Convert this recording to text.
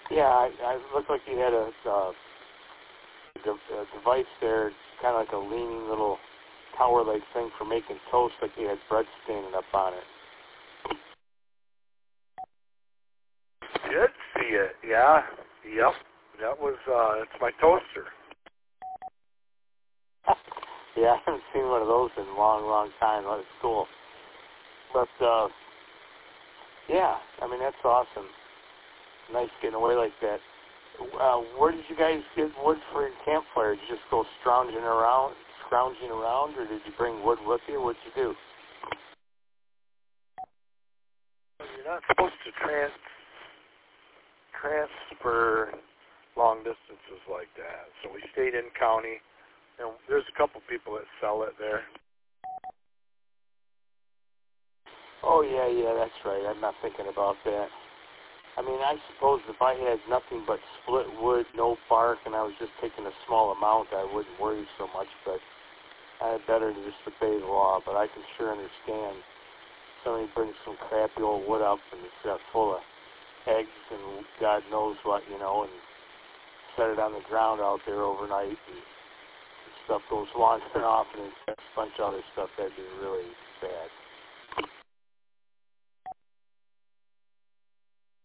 Yeah, I looked like you had a device there, kind of like a leaning little tower-like thing for making toast, like you had bread standing up on it. Did see it, yeah. Yep. That was, it's my toaster. Yeah, I haven't seen one of those in a long, long time. That's cool. But, yeah, I mean, that's awesome. Nice getting away like that. Where did you guys get wood for your campfire? Did you just go scrounging around, or did you bring wood with you? What'd you do? You're not supposed to transfer long distances like that. So we stayed in county, and there's a couple people that sell it there. Oh, yeah, that's right. I'm not thinking about that. I mean, I suppose if I had nothing but split wood, no bark, and I was just taking a small amount, I wouldn't worry so much, but I better to just obey the law. But I can sure understand somebody brings some crappy old wood up and it's got full of eggs and God knows what, and set it on the ground out there overnight, and stuff goes wandering off and it's a bunch of other stuff. That'd be really bad.